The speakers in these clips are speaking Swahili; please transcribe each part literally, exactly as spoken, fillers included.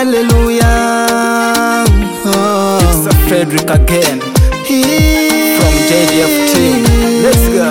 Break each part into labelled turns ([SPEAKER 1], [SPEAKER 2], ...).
[SPEAKER 1] hallelujah. Oh.
[SPEAKER 2] It's a Frederick again from J D F team. Let's go.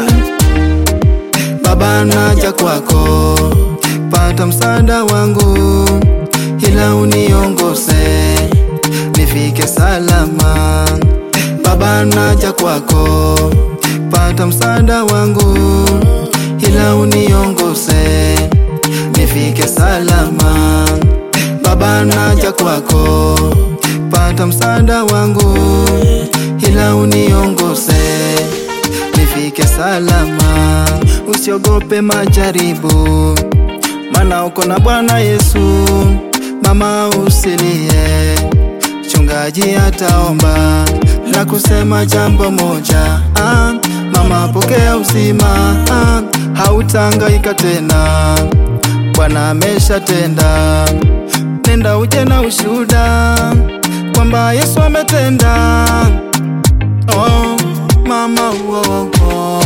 [SPEAKER 1] Baba naja kwako, pata msaada wangu, ila uniongoze nifike salama. Baba naja kwako, pata msaada wangu, ila uniongoze nifike salama. Baba naja kwako, pata msaada wangu, ila uniongoze nifike salama. Usiogope majaribu, maana uko na Bwana Yesu. Mama usilie, chungaji ataomba na kusema jambo moja. ah, Mama pokea uzima, ah, hautahangaika tena, Bwana ameshatenda. Nenda uje na ushuhuda kwamba Yesu ametenda. Oh mama, oh, oh.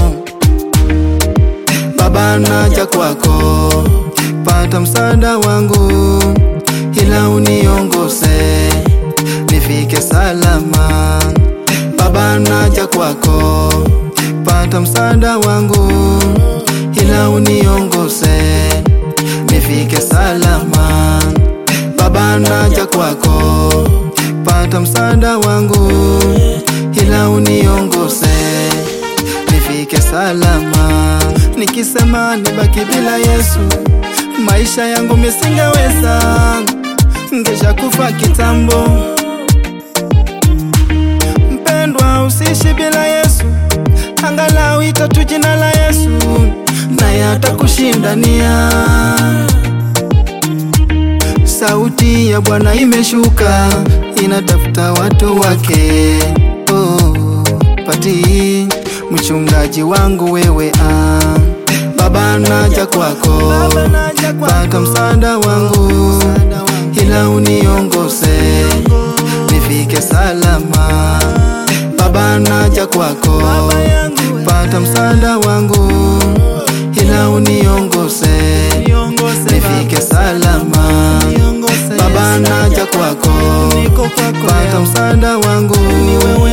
[SPEAKER 1] Baba naja kwako, pata msaada wangu, ila uniongoze nifike salama. Baba naja kwako, pata msaada wangu, ila uniongoze nifike salama. Baba naja kwako, pata msaada wangu, ila uniongoze nifike salama. Nikisema nibaki bila Yesu, maisha yangu misingeweza, ngesha kufa kitambo. Mpendwa, usiishi bila Yesu, angalau itatu jina la Yesu, naye atakushindania. Sauti ya Bwana imeshuka, inatafuta watu wake. Oh, pati mchungaji wangu wewe, ah. Baba naja kwako, pata msaada wangu, ila uniongoze nifike salama. Baba naja kwako, pata msaada wangu, ila uniongoze nifike salama. Baba naja kwako, pata msaada wangu,